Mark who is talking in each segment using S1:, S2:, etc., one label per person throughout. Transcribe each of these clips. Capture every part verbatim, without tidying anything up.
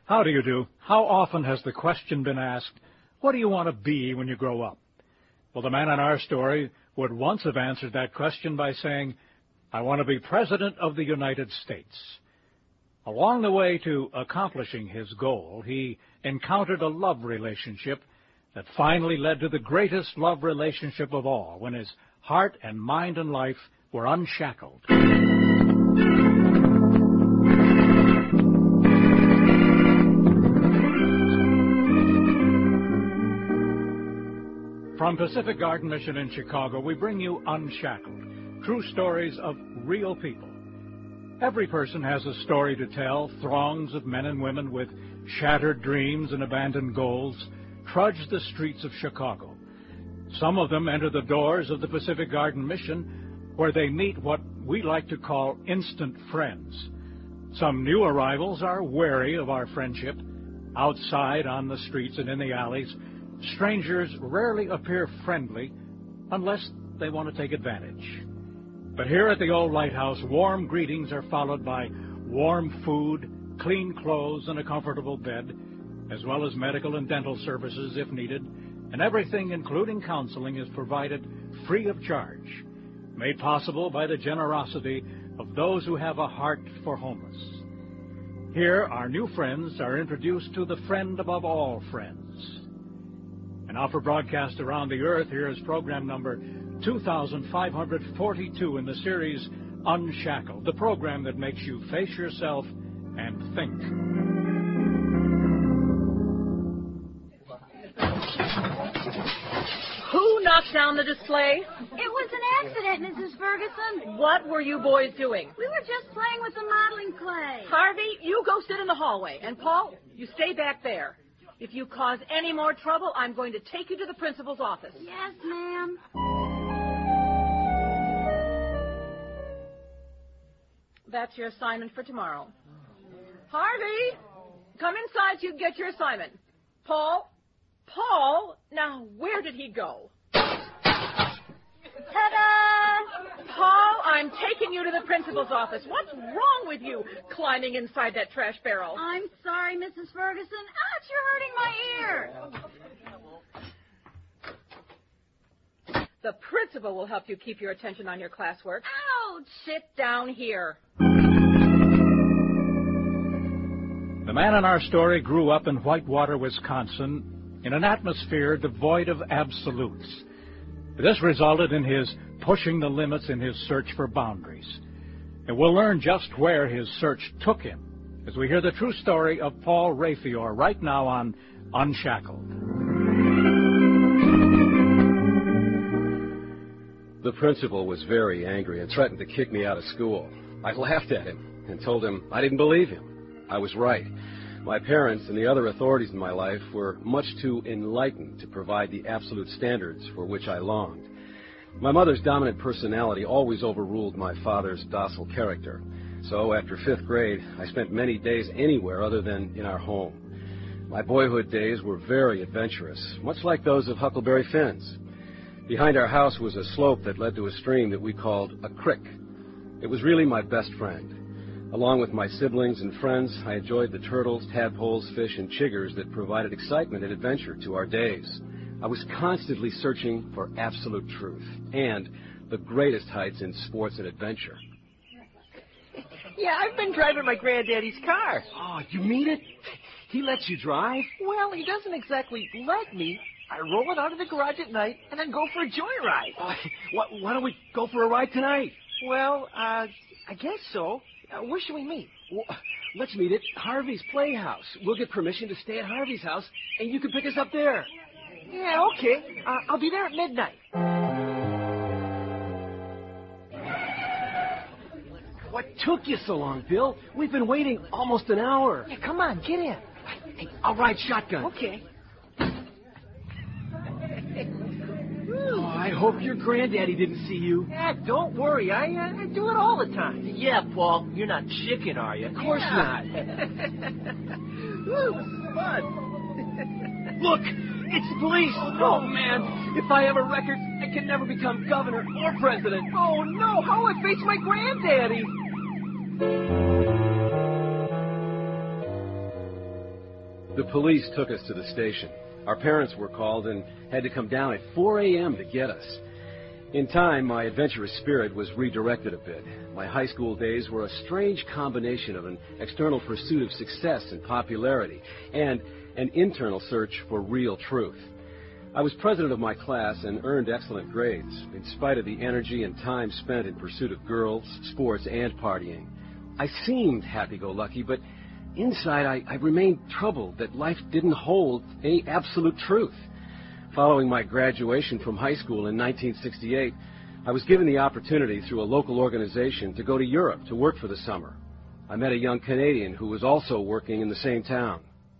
S1: How do you do? How often has the question been asked, what do you want to be when you grow up? Well, the man in our story would once have answered that question by saying, I want to be President of the United States. Along the way to accomplishing his goal, he encountered a love relationship that finally led to the greatest love relationship of all, when his heart and mind and life were unshackled. From Pacific Garden Mission in Chicago, we bring you Unshackled, true stories of real people. Every person has a story to tell. Throngs of men and women with shattered dreams and abandoned goals trudge the streets of Chicago. Some of them enter the doors of the Pacific Garden Mission, where they meet what we like to call instant friends. Some new arrivals are wary of our friendship. Outside, on the streets and in the alleys, strangers rarely appear friendly unless they want to take advantage. But here at the old lighthouse, warm greetings are followed by warm food, clean clothes, and a comfortable bed, as well as medical and dental services if needed, and everything, including counseling, is provided free of charge, made possible by the generosity of those who have a heart for homeless. Here, our new friends are introduced to the friend above all friends. And now for broadcast around the earth, here is program number two thousand five hundred forty-two in the series Unshackled, the program that makes you face yourself and think.
S2: Who knocked down the display?
S3: It was an accident, Missus Ferguson.
S2: What were you boys doing?
S3: We were just playing with the modeling clay.
S2: Harvey, you go sit in the hallway. And Paul, you stay back there. If you cause any more trouble, I'm going to take you to the principal's office.
S3: Yes, ma'am.
S2: That's your assignment for tomorrow. Harvey, come inside so you can get your assignment. Paul, Paul, now where did he go?
S3: Ta-da!
S2: Paul, I'm taking you to the principal's office. What's wrong with you climbing inside that trash barrel?
S3: I'm sorry, Missus Ferguson. Ouch, you're hurting my ear.
S2: The principal will help you keep your attention on your classwork.
S3: Ouch!
S2: Sit down here.
S1: The man in our story grew up in Whitewater, Wisconsin, in an atmosphere devoid of absolutes. This resulted in his pushing the limits in his search for boundaries. And we'll learn just where his search took him as we hear the true story of Paul Rayfior right now on Unshackled.
S4: The principal was very angry and threatened to kick me out of school. I laughed at him and told him I didn't believe him. I was right. My parents and the other authorities in my life were much too enlightened to provide the absolute standards for which I longed. My mother's dominant personality always overruled my father's docile character. So after fifth grade, I spent many days anywhere other than in our home. My boyhood days were very adventurous, much like those of Huckleberry Finn's. Behind our house was a slope that led to a stream that we called a crick. It was really my best friend. Along with my siblings and friends, I enjoyed the turtles, tadpoles, fish, and chiggers that provided excitement and adventure to our days. I was constantly searching for absolute truth and the greatest heights in sports and adventure.
S5: Yeah, I've been driving my granddaddy's car.
S4: Oh, you mean it? He lets you drive?
S5: Well, he doesn't exactly let me. I roll it out of the garage at night and then go for a joyride.
S4: Oh, why, why don't we go for a ride tonight?
S5: Well, uh, I guess so. Uh, where should we meet?
S4: Well, let's meet at Harvey's Playhouse. We'll get permission to stay at Harvey's house, and you can pick us up there.
S5: Yeah, okay. Uh, I'll be there at midnight.
S4: What took you so long, Bill? We've been waiting almost an hour.
S5: Yeah, come on, get in.
S4: Hey, I'll ride shotgun.
S5: Okay.
S4: Oh, I hope your granddaddy didn't see you.
S5: Yeah, don't worry. I, uh, I do it all the time.
S6: Yeah, Paul, you're not chicken, are you?
S4: Of course
S5: Yeah.
S4: not.
S5: Ooh, this is fun.
S4: Look, it's the police. Oh, man. If I have a record, I can never become governor or president.
S5: Oh, no. How will I face my granddaddy?
S4: The police took us to the station. Our parents were called and had to come down at four a.m. to get us. In time, my adventurous spirit was redirected a bit. My high school days were a strange combination of an external pursuit of success and popularity and an internal search for real truth. I was president of my class and earned excellent grades, in spite of the energy and time spent in pursuit of girls, sports, and partying. I seemed happy-go-lucky, but inside I, I remained troubled that life didn't hold any absolute truth. Following my graduation from high school in nineteen sixty-eight, I was given the opportunity through a local organization to go to Europe to work for the summer. I met a young Canadian who was also working in the same town.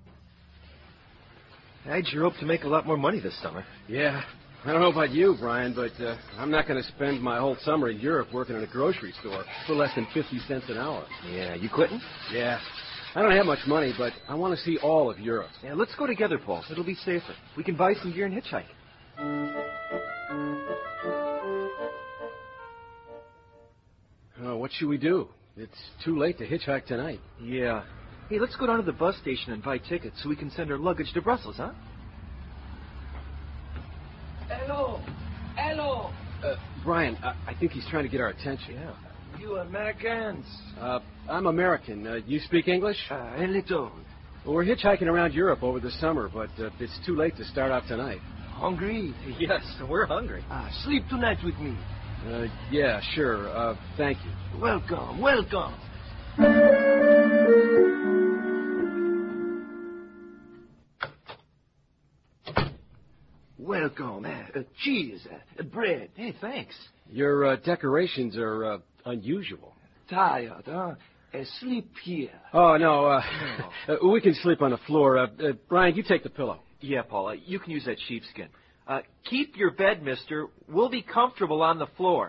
S7: How'd you hope to make a lot more money this summer?
S4: Yeah, I don't know about you, Brian, but uh, I'm not going to spend my whole summer in Europe working in a grocery store for less than fifty cents an hour.
S7: Yeah, you quitting?
S4: Yeah. I don't have much money, but I want to see all of Europe.
S7: Yeah, let's go together, Paul. It'll be safer. We can buy some gear and hitchhike.
S4: Oh, what should we do? It's too late to hitchhike tonight.
S7: Yeah. Hey, let's go down to the bus station and buy tickets so we can send our luggage to Brussels, huh?
S6: Hello. Hello.
S4: Uh, Brian, I, I think he's trying to get our attention.
S7: Yeah.
S6: You Americans.
S4: Uh, I'm American. Uh, you speak English?
S6: Uh, a little.
S4: Well, we're hitchhiking around Europe over the summer, but uh, it's too late to start out tonight.
S6: Hungry?
S7: Yes, we're hungry.
S6: Ah, sleep tonight with me.
S4: Uh, yeah, sure. Uh, thank you.
S6: Welcome, welcome. Welcome. Uh, uh, cheese, uh, bread.
S7: Hey, thanks.
S4: Your uh, decorations are uh, unusual.
S6: Tired, huh? Uh, sleep here.
S4: Oh, no, uh, no. uh, we can sleep on the floor. Uh, uh, Brian, you take the pillow.
S7: Yeah, Paul, uh, you can use that sheepskin. Uh, keep your bed, mister. We'll be comfortable on the floor.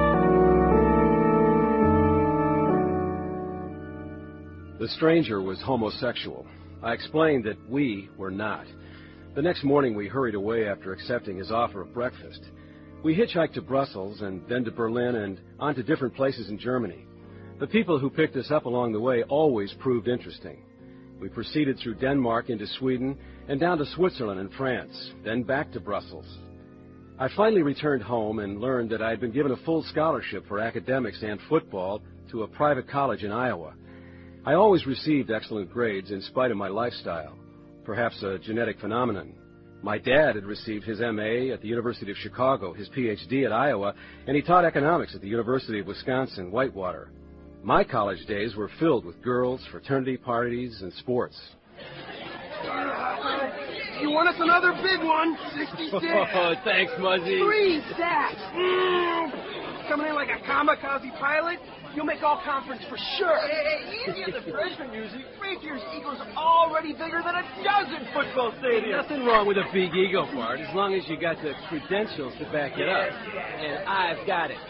S4: The stranger was homosexual. I explained that we were not. The next morning, we hurried away after accepting his offer of breakfast. We hitchhiked to Brussels and then to Berlin and on to different places in Germany. The people who picked us up along the way always proved interesting. We proceeded through Denmark into Sweden and down to Switzerland and France, then back to Brussels. I finally returned home and learned that I had been given a full scholarship for academics and football to a private college in Iowa. I always received excellent grades in spite of my lifestyle, perhaps a genetic phenomenon. My dad had received his M A at the University of Chicago, his P H D at Iowa, and he taught economics at the University of Wisconsin, Whitewater. My college days were filled with girls, fraternity parties, and sports.
S8: You want us another big one? sixty-six.
S4: Oh, thanks, Muzzy.
S8: Three sacks. Mm. Coming in like a kamikaze pilot? You'll make all conference for sure.
S6: Hey, easy on the freshman music. Rangers Eagles already bigger than a dozen football stadiums.
S4: Nothing wrong with a big ego part, as long as you got the credentials to back it up. And I've got it.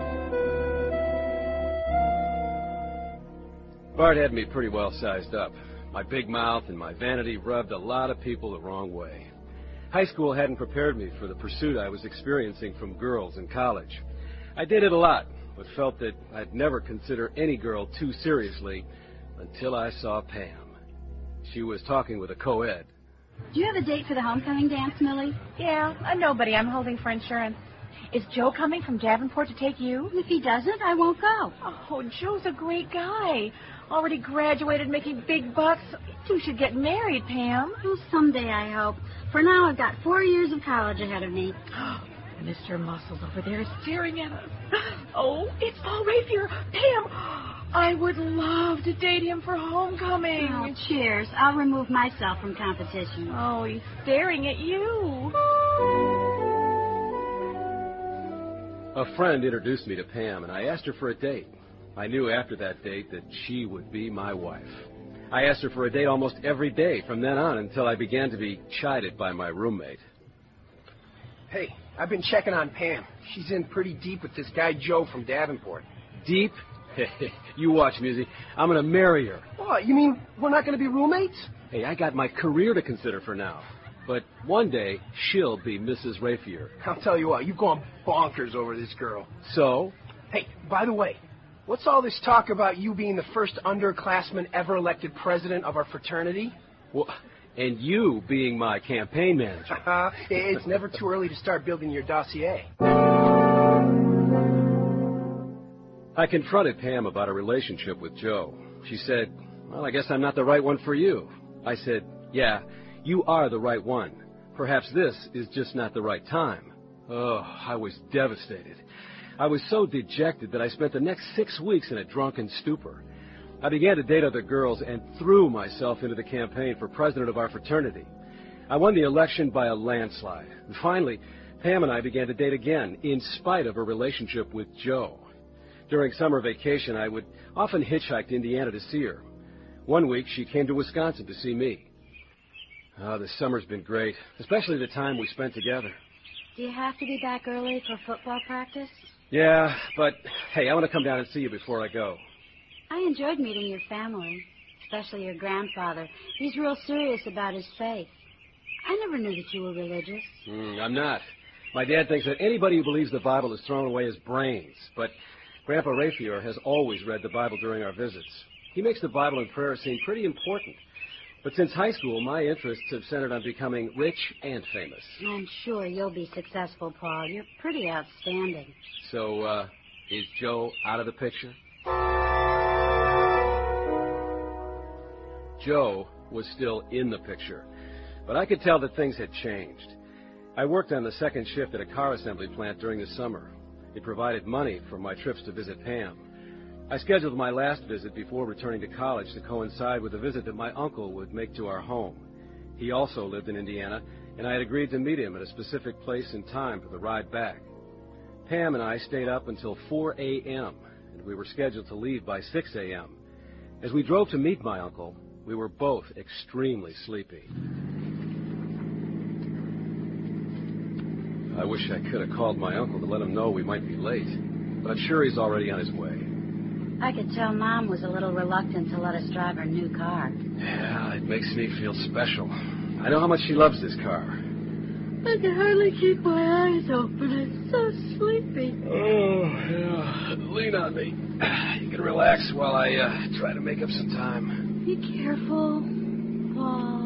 S4: Bart had me pretty well sized up. My big mouth and my vanity rubbed a lot of people the wrong way. High school hadn't prepared me for the pursuit I was experiencing from girls in college. I did it a lot, but felt that I'd never consider any girl too seriously until I saw Pam. She was talking with a co-ed.
S3: Do you have a date for the homecoming dance, Millie?
S2: Yeah, a nobody. I'm holding for insurance. Is Joe coming from Davenport to take you?
S3: If he doesn't, I won't go.
S2: Oh, Joe's a great guy. Already graduated, making big bucks. You should get married, Pam.
S3: Well, someday, I hope. For now, I've got four years of college ahead of me.
S2: Mister Muscles over there is staring at us. Oh, it's Paul Rafier. Pam, I would love to date him for homecoming.
S3: Oh, cheers. I'll remove myself from competition.
S2: Oh, he's staring at you.
S4: A friend introduced me to Pam, and I asked her for a date. I knew after that date that she would be my wife. I asked her for a date almost every day from then on until I began to be chided by my roommate.
S8: Hey, I've been checking on Pam. She's in pretty deep with this guy Joe from Davenport.
S4: Deep? You watch, Musi. I'm going to marry her.
S8: What, you mean we're not going to be roommates?
S4: Hey, I got my career to consider for now. But one day, she'll be Missus Rafier.
S8: I'll tell you what, you've gone bonkers over this girl.
S4: So?
S8: Hey, by the way, what's all this talk about you being the first underclassman ever elected president of our fraternity?
S4: Well, and you being my campaign manager.
S8: Uh, it's never too early to start building your dossier.
S4: I confronted Pam about a relationship with Joe. She said, well, I guess I'm not the right one for you. I said, yeah, you are the right one. Perhaps this is just not the right time. Oh, I was devastated. I was so dejected that I spent the next six weeks in a drunken stupor. I began to date other girls and threw myself into the campaign for president of our fraternity. I won the election by a landslide. And finally, Pam and I began to date again, in spite of her relationship with Joe. During summer vacation, I would often hitchhike to Indiana to see her. One week, she came to Wisconsin to see me. Oh, the summer's been great, especially the time we spent together.
S3: Do you have to be back early for football practice?
S4: Yeah, but, hey, I want to come down and see you before I go.
S3: I enjoyed meeting your family, especially your grandfather. He's real serious about his faith. I never knew that you were religious.
S4: Mm, I'm not. My dad thinks that anybody who believes the Bible is throwing away his brains, but Grandpa Rafior has always read the Bible during our visits. He makes the Bible and prayer seem pretty important. But since high school, my interests have centered on becoming rich and famous.
S3: I'm sure you'll be successful, Paul. You're pretty outstanding.
S4: So, uh, is Joe out of the picture? Joe was still in the picture, but I could tell that things had changed. I worked on the second shift at a car assembly plant during the summer. It provided money for my trips to visit Pam. I scheduled my last visit before returning to college to coincide with a visit that my uncle would make to our home. He also lived in Indiana, and I had agreed to meet him at a specific place and time for the ride back. Pam and I stayed up until four a.m., and we were scheduled to leave by six a.m. As we drove to meet my uncle, we were both extremely sleepy. I wish I could have called my uncle to let him know we might be late, but I'm sure he's already on his way.
S3: I could tell Mom was a little reluctant to let us drive her new car.
S4: Yeah, it makes me feel special. I know how much she loves this car.
S3: I can hardly keep my eyes open. I'm so sleepy.
S4: Oh, yeah. Lean on me. You can relax while I uh, try to make up some time.
S3: Be careful, Paul.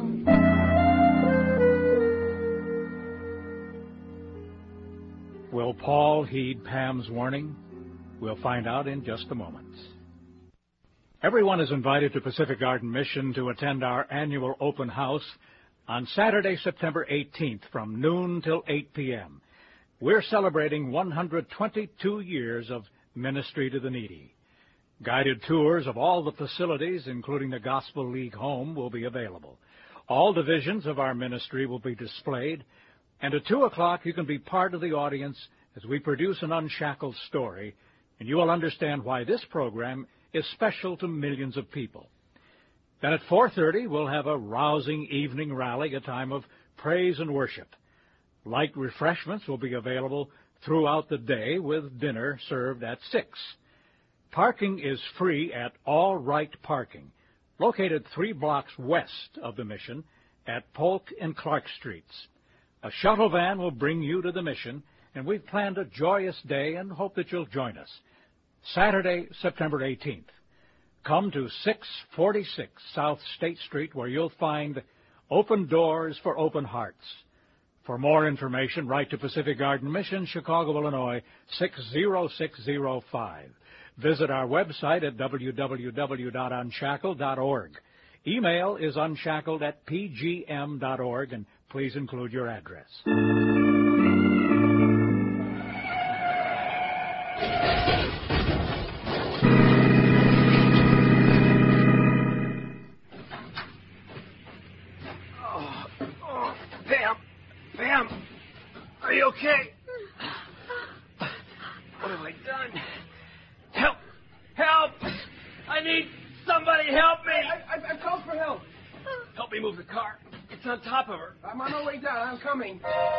S1: Will Paul heed Pam's warning? We'll find out in just a moment. Everyone is invited to Pacific Garden Mission to attend our annual open house on Saturday, September eighteenth from noon till eight p.m. We're celebrating one hundred twenty-two years of ministry to the needy. Guided tours of all the facilities, including the Gospel League home, will be available. All divisions of our ministry will be displayed, and at two o'clock you can be part of the audience as we produce an unshackled story, and you will understand why this program is special to millions of people. Then at four thirty, we'll have a rousing evening rally, a time of praise and worship. Light refreshments will be available throughout the day, with dinner served at six. Parking is free at All Right Parking, located three blocks west of the mission at Polk and Clark Streets. A shuttle van will bring you to the mission, and we've planned a joyous day and hope that you'll join us. Saturday, September eighteenth. Come to six forty-six South State Street, where you'll find Open Doors for Open Hearts. For more information, write to Pacific Garden Mission, Chicago, Illinois, six zero six zero five. Visit our website at w w w dot unshackled dot org. Email is unshackled at p g m dot org, and please include your address.
S8: Oh, oh, Pam, Pam, are you okay? What have I done? Help! Help! I need somebody help me! I, I, I've called for help. Help me move the car. It's on top of her. I'm on my way down. I'm coming.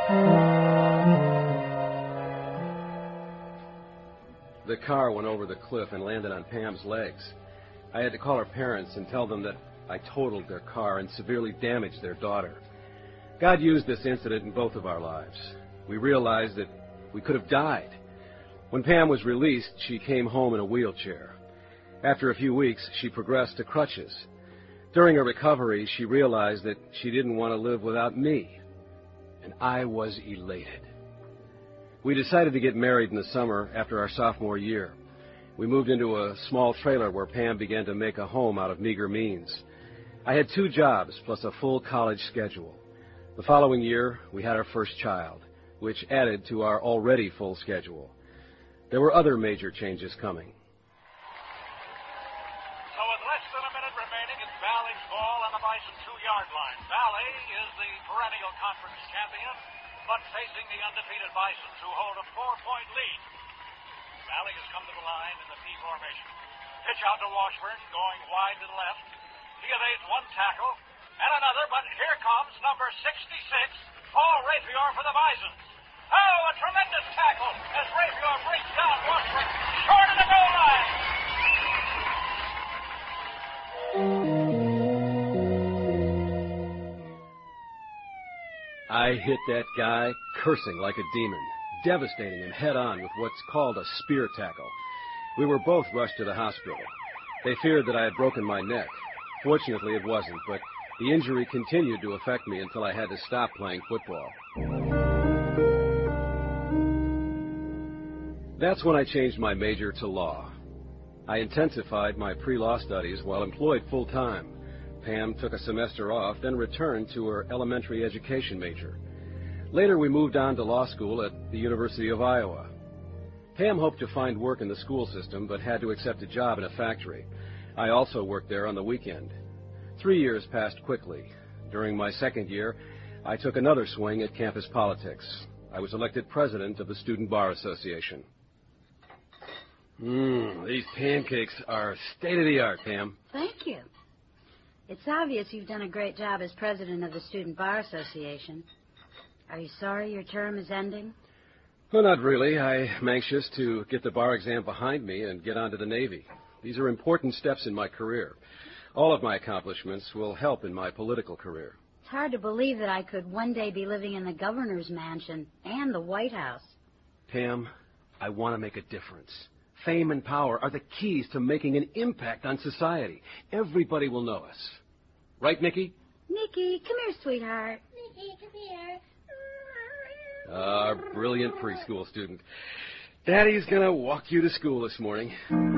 S4: The car went over the cliff and landed on Pam's legs. I had to call her parents and tell them that I totaled their car and severely damaged their daughter. God used this incident in both of our lives. We realized that we could have died. When Pam was released, she came home in a wheelchair. After a few weeks, she progressed to crutches. During her recovery, she realized that she didn't want to live without me, and I was elated. We decided to get married in the summer after our sophomore year. We moved into a small trailer where Pam began to make a home out of meager means. I had two jobs plus a full college schedule. The following year, we had our first child, which added to our already full schedule. There were other major changes coming.
S9: So with less than a minute remaining, it's Valley's ball on the Bison two-yard line. Valley is the perennial conference champion, but facing the undefeated Bisons, who hold a four-point lead. Valley has come to the line in the P formation. Pitch out to Washburn, going wide to the left. He evades one tackle and another, but here comes number sixty-six, Paul Rapior for the Bisons. Oh, a tremendous tackle as Rapior brings down Washburn short of the goal line.
S4: I hit that guy cursing like a demon, devastating him head-on with what's called a spear tackle. We were both rushed to the hospital. They feared that I had broken my neck. Fortunately, it wasn't, but the injury continued to affect me until I had to stop playing football. That's when I changed my major to law. I intensified my pre-law studies while employed full-time. Pam took a semester off, then returned to her elementary education major. Later, we moved on to law school at the University of Iowa. Pam hoped to find work in the school system, but had to accept a job in a factory. I also worked there on the weekend. Three years passed quickly. During my second year, I took another swing at campus politics. I was elected president of the Student Bar Association. Mmm, these pancakes are state-of-the-art, Pam.
S3: Thank you. It's obvious you've done a great job as president of the Student Bar Association. Are you sorry your term is ending?
S4: Well, not really. I'm anxious to get the bar exam behind me and get on to the Navy. These are important steps in my career. All of my accomplishments will help in my political career.
S3: It's hard to believe that I could one day be living in the governor's mansion and the White House.
S4: Pam, I want to make a difference. Fame and power are the keys to making an impact on society. Everybody will know us. Right, Nikki?
S3: Nikki, come here, sweetheart.
S10: Nikki, come here.
S4: Our brilliant preschool student. Daddy's going to walk you to school this morning.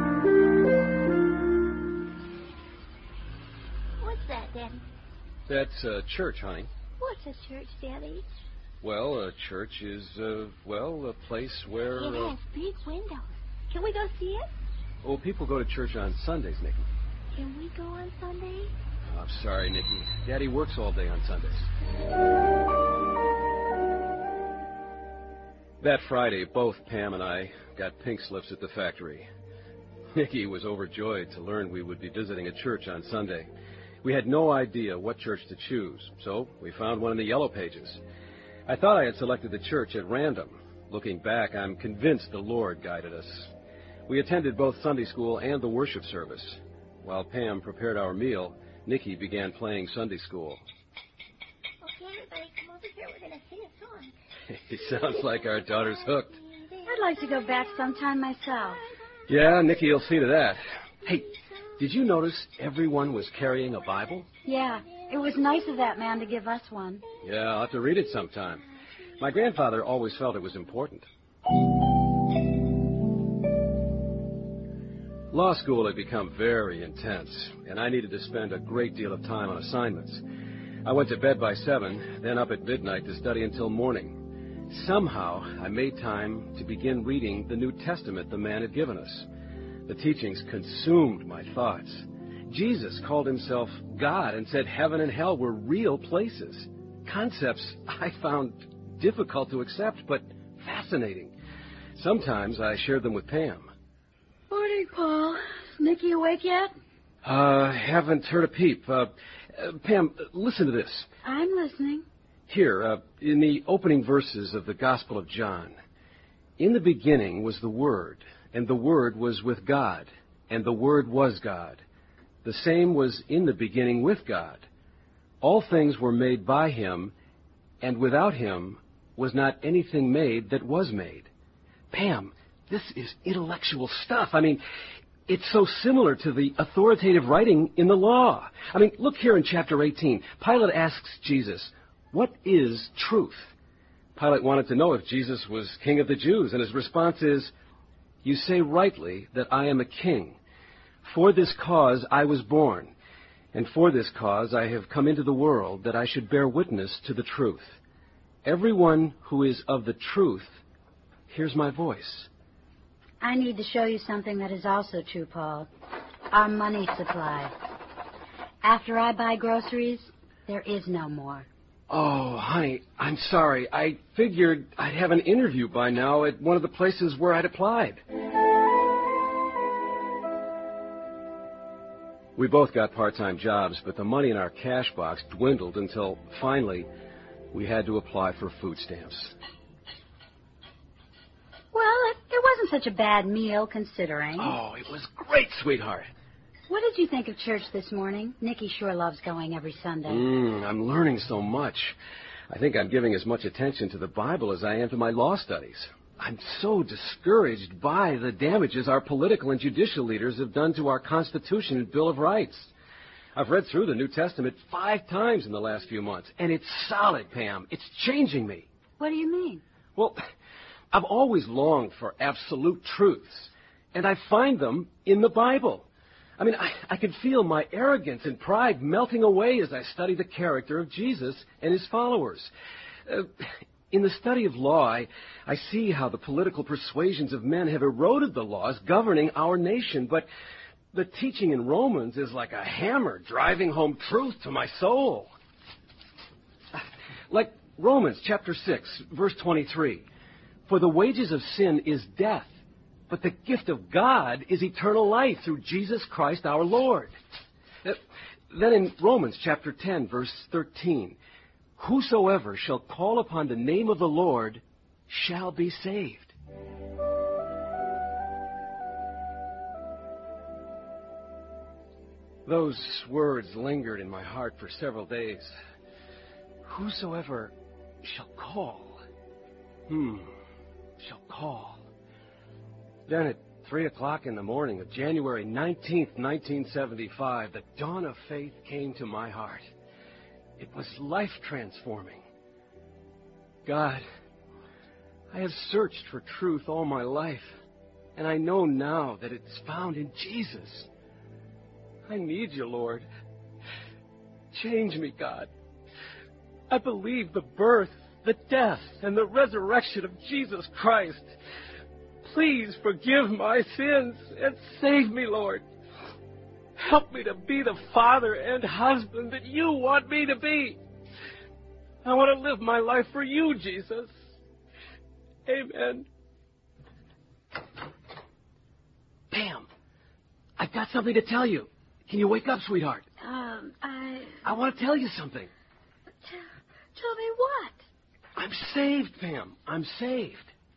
S10: What's that, Daddy?
S4: That's uh, church, honey.
S10: What's a church, Daddy?
S4: Well, a church is, uh, well, a place where...
S10: It
S4: uh,
S10: has big windows. Can we go see it?
S4: Well, people go to church on Sundays, Nikki.
S10: Can we go on Sunday?
S4: Oh, I'm sorry, Nikki. Daddy works all day on Sundays. That Friday, both Pam and I got pink slips at the factory. Nikki was overjoyed to learn we would be visiting a church on Sunday. We had no idea what church to choose, so we found one in the Yellow Pages. I thought I had selected the church at random. Looking back, I'm convinced the Lord guided us. We attended both Sunday school and the worship service. While Pam prepared our meal, Nikki began playing Sunday school.
S10: Okay, everybody, come over here. We're going to sing a song.
S4: It sounds like our daughter's hooked.
S3: I'd like to go back sometime myself.
S4: Yeah, Nikki will see to that. Hey, did you notice everyone was carrying a Bible?
S3: Yeah, it was nice of that man to give us one.
S4: Yeah, I'll have to read it sometime. My grandfather always felt it was important. Law school had become very intense, and I needed to spend a great deal of time on assignments. I went to bed by seven, then up at midnight to study until morning. Somehow, I made time to begin reading the New Testament the man had given us. The teachings consumed my thoughts. Jesus called himself God and said heaven and hell were real places. Concepts I found difficult to accept, but fascinating. Sometimes I shared them with Pam.
S3: Morning, Paul. Is Nikki awake yet?
S4: Uh, haven't heard a peep. Uh, uh, Pam, listen to this.
S3: I'm listening.
S4: Here, uh, in the opening verses of the Gospel of John. In the beginning was the Word, and the Word was with God, and the Word was God. The same was in the beginning with God. All things were made by him, and without him was not anything made that was made. Pam, this is intellectual stuff. I mean, it's so similar to the authoritative writing in the law. I mean, look here in chapter eighteen. Pilate asks Jesus, "What is truth?" Pilate wanted to know if Jesus was king of the Jews, and his response is, "You say rightly that I am a king. For this cause I was born, and for this cause I have come into the world, that I should bear witness to the truth. Everyone who is of the truth hears my voice."
S3: I need to show you something that is also true, Paul. Our money supply. After I buy groceries, there is no more.
S4: Oh, honey, I'm sorry. I figured I'd have an interview by now at one of the places where I'd applied. We both got part-time jobs, but the money in our cash box dwindled until, finally, we had to apply for food stamps.
S3: Well, it, it wasn't such a bad meal, considering.
S4: Oh, it was great, sweetheart.
S3: What did you think of church this morning? Nicky sure loves going every Sunday.
S4: Mm, I'm learning so much. I think I'm giving as much attention to the Bible as I am to my law studies. I'm so discouraged by the damages our political and judicial leaders have done to our Constitution and Bill of Rights. I've read through the New Testament five times in the last few months, and it's solid, Pam. It's changing me.
S3: What do you mean?
S4: Well, I've always longed for absolute truths, and I find them in the Bible. I mean, I, I can feel my arrogance and pride melting away as I study the character of Jesus and his followers. Uh, in the study of law, I, I see how the political persuasions of men have eroded the laws governing our nation, but the teaching in Romans is like a hammer driving home truth to my soul. Like Romans chapter six, verse twenty-three. For the wages of sin is death, but the gift of God is eternal life through Jesus Christ our Lord. Uh, then in Romans chapter ten, verse thirteen, whosoever shall call upon the name of the Lord shall be saved. Those words lingered in my heart for several days. Whosoever shall call. Hmm. Shall call. Then at three o'clock in the morning of January nineteenth, nineteen seventy-five, the dawn of faith came to my heart. It was life-transforming. God, I have searched for truth all my life, and I know now that it's found in Jesus. I need you, Lord. Change me, God. I believe the birth, the death, and the resurrection of Jesus Christ. Please forgive my sins and save me, Lord. Help me to be the father and husband that you want me to be. I want to live my life for you, Jesus. Amen. Pam, I've got something to tell you. Can you wake up, sweetheart?
S3: Um, I...
S4: I want to tell you something.
S3: T- tell me what?
S4: I'm saved, Pam. I'm saved.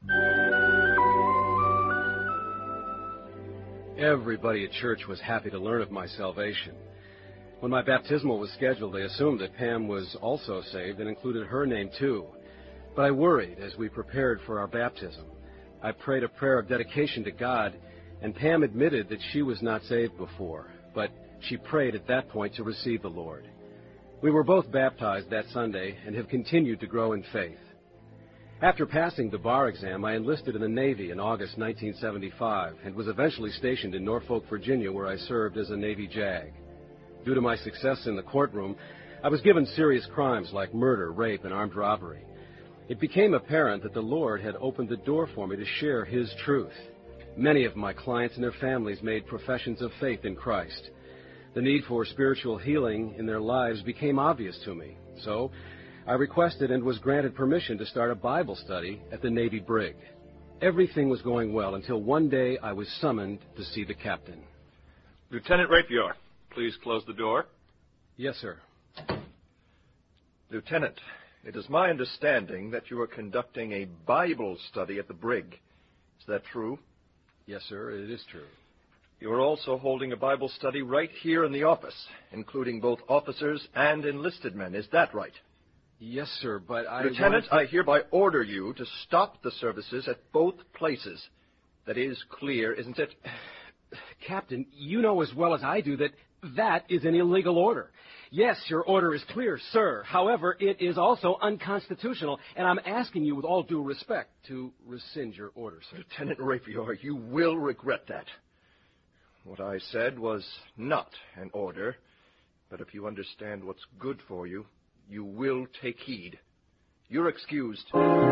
S4: Everybody at church was happy to learn of my salvation. When my baptismal was scheduled, they assumed that Pam was also saved and included her name too. But I worried as we prepared for our baptism. I prayed a prayer of dedication to God, and Pam admitted that she was not saved before, but she prayed at that point to receive the Lord. We were both baptized that Sunday and have continued to grow in faith. After passing the bar exam, I enlisted in the Navy in August nineteen seventy-five and was eventually stationed in Norfolk, Virginia, where I served as a Navy JAG. Due to my success in the courtroom, I was given serious crimes like murder, rape, and armed robbery. It became apparent that the Lord had opened the door for me to share His truth. Many of my clients and their families made professions of faith in Christ. The need for spiritual healing in their lives became obvious to me. So I requested and was granted permission to start a Bible study at the Navy brig. Everything was going well until one day I was summoned to see the captain.
S11: Lieutenant Rapior, please close the door.
S4: Yes, sir.
S11: Lieutenant, it is my understanding that you are conducting a Bible study at the brig. Is that true?
S4: Yes, sir, it is true.
S11: You are also holding a Bible study right here in the office, including both officers and enlisted men. Is that right?
S4: Yes, sir, but I...
S11: Lieutenant,
S4: wanted...
S11: I hereby order you to stop the services at both places. That is clear, isn't it?
S4: Captain, you know as well as I do that that is an illegal order. Yes, your order is clear, sir. However, it is also unconstitutional, and I'm asking you with all due respect to rescind your order, sir.
S11: Lieutenant Rapior, you will regret that. What I said was not an order, but if you understand what's good for you, you will take heed. You're excused.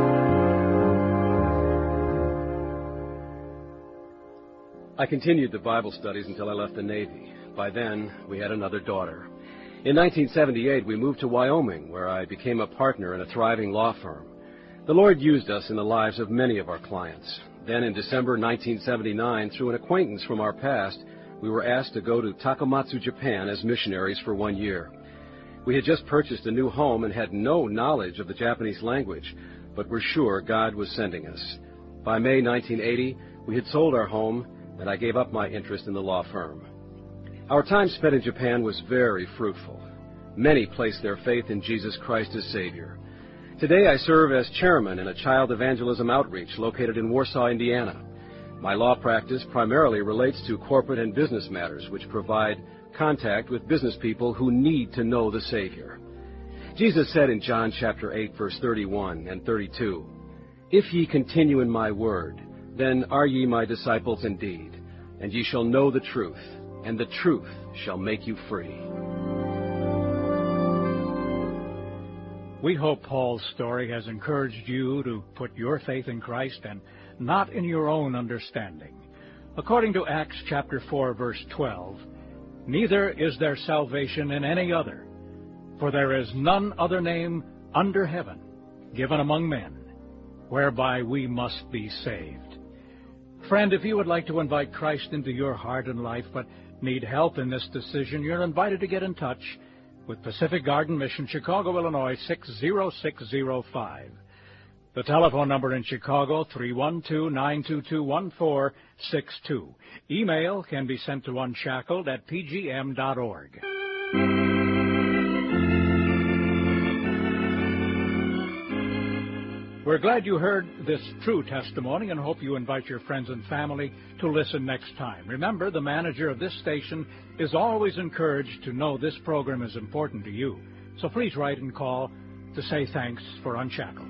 S4: I continued the Bible studies until I left the Navy. By then, we had another daughter. In nineteen seventy-eight, we moved to Wyoming, where I became a partner in a thriving law firm. The Lord used us in the lives of many of our clients. Then in December nineteen seventy-nine, through an acquaintance from our past, we were asked to go to Takamatsu, Japan as missionaries for one year. We had just purchased a new home and had no knowledge of the Japanese language, but were sure God was sending us. By May nineteen eighty, we had sold our home, and I gave up my interest in the law firm. Our time spent in Japan was very fruitful. Many placed their faith in Jesus Christ as Savior. Today I serve as chairman in a child evangelism outreach located in Warsaw, Indiana. My law practice primarily relates to corporate and business matters, which provide contact with business people who need to know the Savior. Jesus said in John chapter eight, verse thirty-one and thirty-two, "If ye continue in my word, then are ye my disciples indeed, and ye shall know the truth, and the truth shall make you free."
S1: We hope Paul's story has encouraged you to put your faith in Christ and not in your own understanding. According to Acts chapter four, verse twelve, "Neither is there salvation in any other, for there is none other name under heaven given among men, whereby we must be saved." Friend, if you would like to invite Christ into your heart and life but need help in this decision, you're invited to get in touch with Pacific Garden Mission, Chicago, Illinois, six zero six zero five. The telephone number in Chicago, three one two, nine two two, one four six two. Email can be sent to unshackled at p g m dot org. We're glad you heard this true testimony and hope you invite your friends and family to listen next time. Remember, the manager of this station is always encouraged to know this program is important to you. So please write and call to say thanks for Unshackled.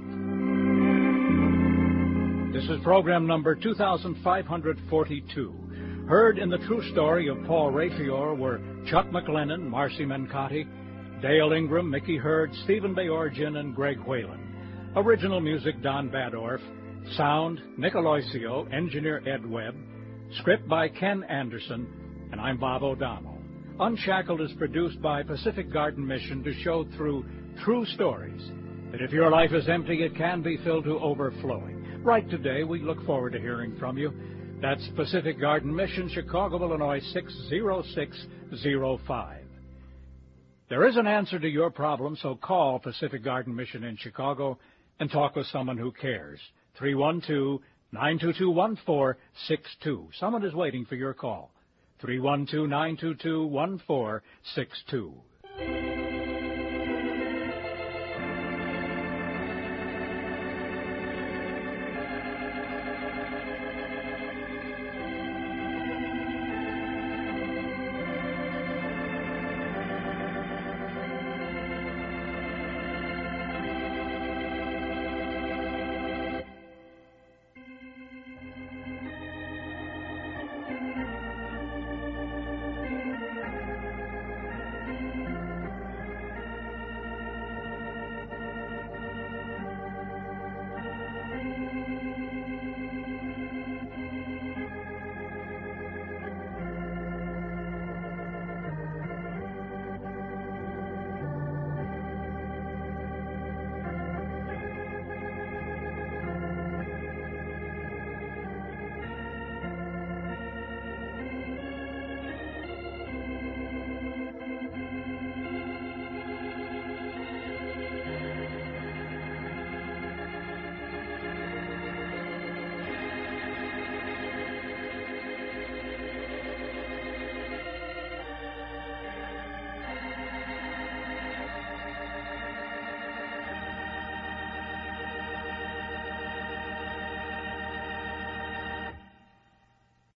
S1: This is program number two thousand five hundred forty-two. Heard in the true story of Paul Rapior were Chuck McLennan, Marcy Mencotti, Dale Ingram, Mickey Hurd, Stephen Bayorgian, and Greg Whalen. Original music, Don Badorf. Sound, Nick Aloisio. Engineer, Ed Webb. Script by Ken Anderson. And I'm Bob O'Donnell. Unshackled is produced by Pacific Garden Mission to show through true stories that if your life is empty, it can be filled to overflowing. Write today. We look forward to hearing from you. That's Pacific Garden Mission, Chicago, Illinois, six zero six zero five. There is an answer to your problem, so call Pacific Garden Mission in Chicago and talk with someone who cares. three one two, nine two two, one four six two. Someone is waiting for your call. three one two, nine two two, one four six two.